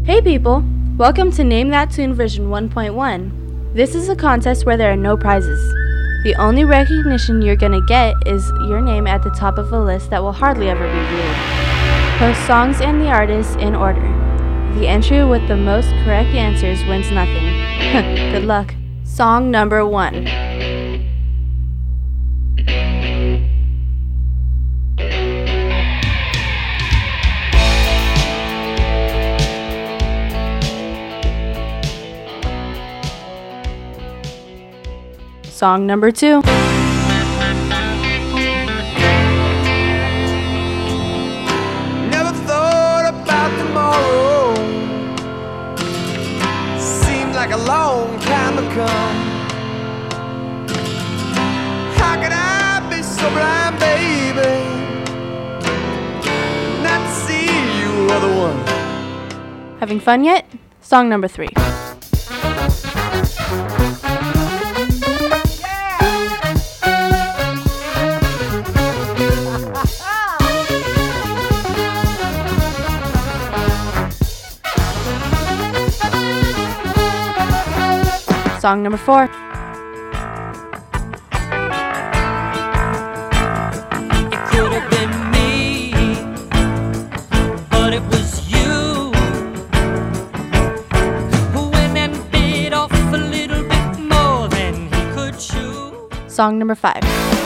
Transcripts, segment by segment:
Hey people! Welcome to Name That Tune version 1.1. This is a contest where there are no prizes. The only recognition you're gonna get is your name at the top of a list that will hardly ever be viewed. Post songs and the artists in order. The entry with the most correct answers wins nothing. Good luck. Song number 1. Song number 2. Never thought about tomorrow. Seemed like a long time to come. How could I be so blind, baby, not to see you are the one? Having fun yet? Song number 3. Song number 4. It could have been me, but it was you who went and bit off a little bit more than he could chew. Song number 5.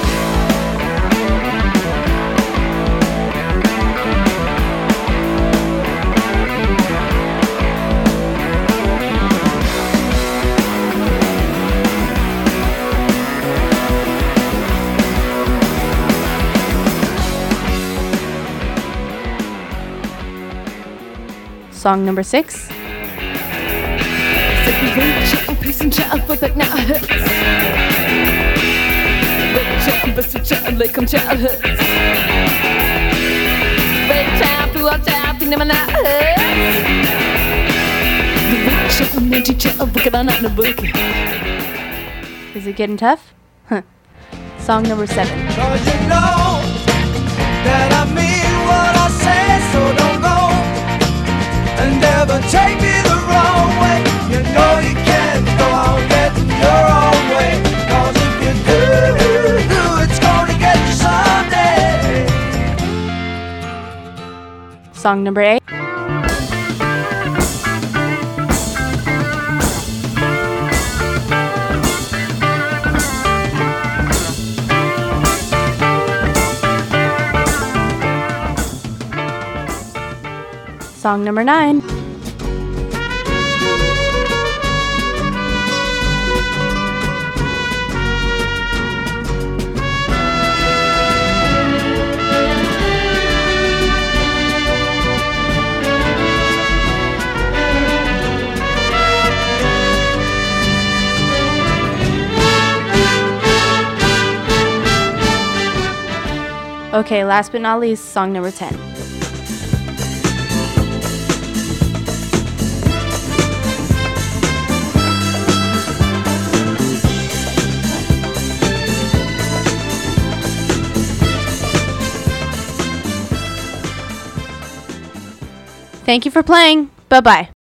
Song number 6. Is it getting tough? Song number 7. 'Cause you know that I mean what I say, so don't go and never take me the wrong way. You know you can't go on getting your own way, 'cause if you do, it's gonna get you someday. Song number 8. Song number 9. Okay, last but not least, song number 10. Thank you for playing. Bye-bye.